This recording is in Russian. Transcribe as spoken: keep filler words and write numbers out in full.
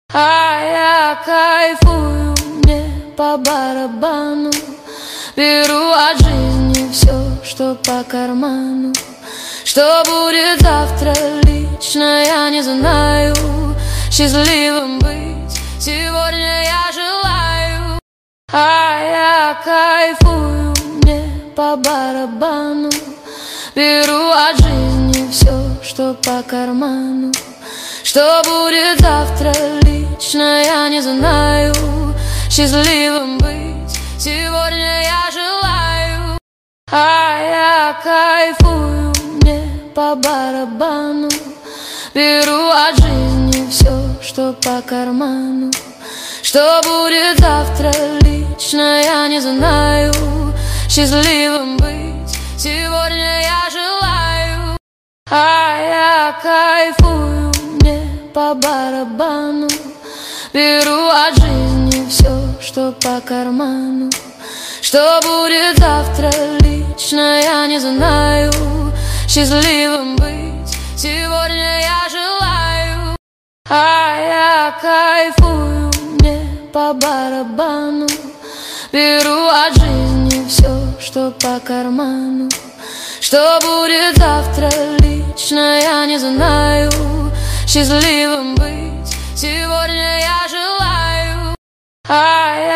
А я кайфую, мне по барабану. Беру от жизни все, что по карману. Что будет завтра, лично я не знаю. Счастливым быть сегодня я желаю. А я кайфую, мне по барабану. Беру от жизни все, что по карману. Что будет завтра, лично я не знаю. Счастливым быть сегодня я желаю. А я кайфую, мне по барабану. Беру от жизни все, что по карману. Что будет завтра, лично я не знаю. Счастливым быть сегодня я желаю. А я кайфую, мне по барабану. Беру от жизни все, что по карману. Что будет завтра, лично я не знаю. Счастливым быть сегодня я желаю. А я кайфую, мне по барабану. Беру от жизни все, что по карману. Что будет завтра, лично я не знаю. Счастливым быть сегодня я желаю. А я